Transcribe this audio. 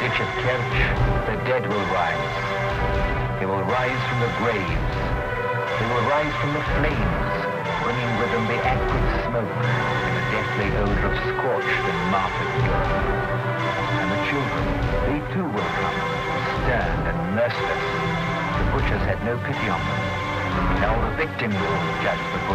ditch of Kerch, the dead will rise. They will rise from the graves. They will rise from the flames, bringing with them the acrid smoke and the deathly odor of scorched and martyred Europe. And the children, they too will come, stern and merciless. The butchers had no pity on them. And all the victims will judge before